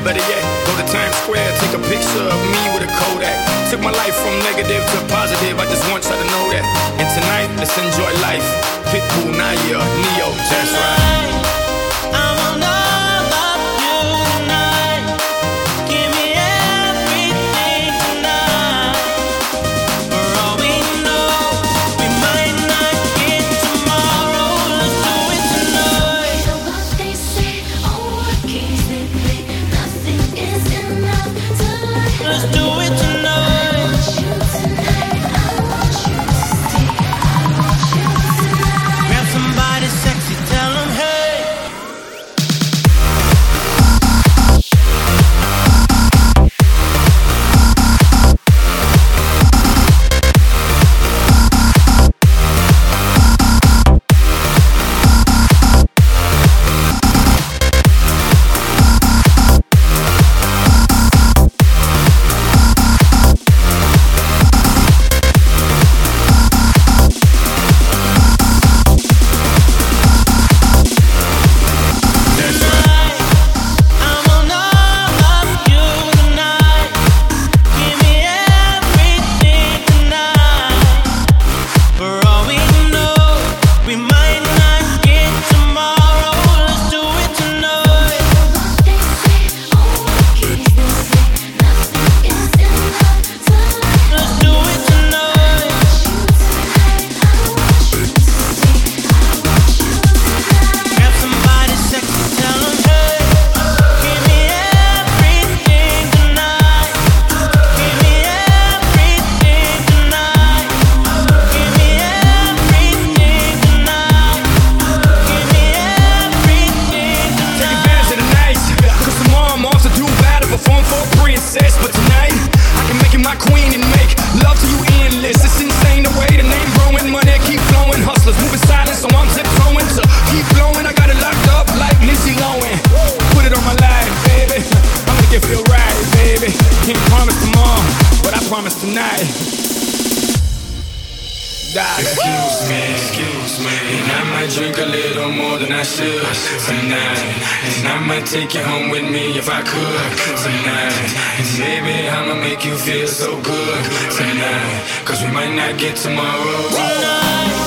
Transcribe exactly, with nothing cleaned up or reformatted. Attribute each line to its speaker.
Speaker 1: better yet, go to Times Square, take a picture of me with a Kodak. Took my life from negative to positive, I just want y'all to know that. And tonight, let's enjoy life. Pitbull, Naya, Neo, that's right. But tonight, I can make you my queen and make love to you endless. It's insane the way the name growing, money keep flowing. Hustlers moving silent, so I'm tiptoeing to keep blowing. I got it locked up like Lindsay Lohan. Put it on my life, baby. I'ma make it feel right, baby. Can't promise tomorrow, but I promise tonight. Excuse me, excuse me, and I might drink a little more than I should tonight. And I might take you home with me if I could tonight. And baby, I'ma make you feel so good tonight, cause we might not get tomorrow. Tonight.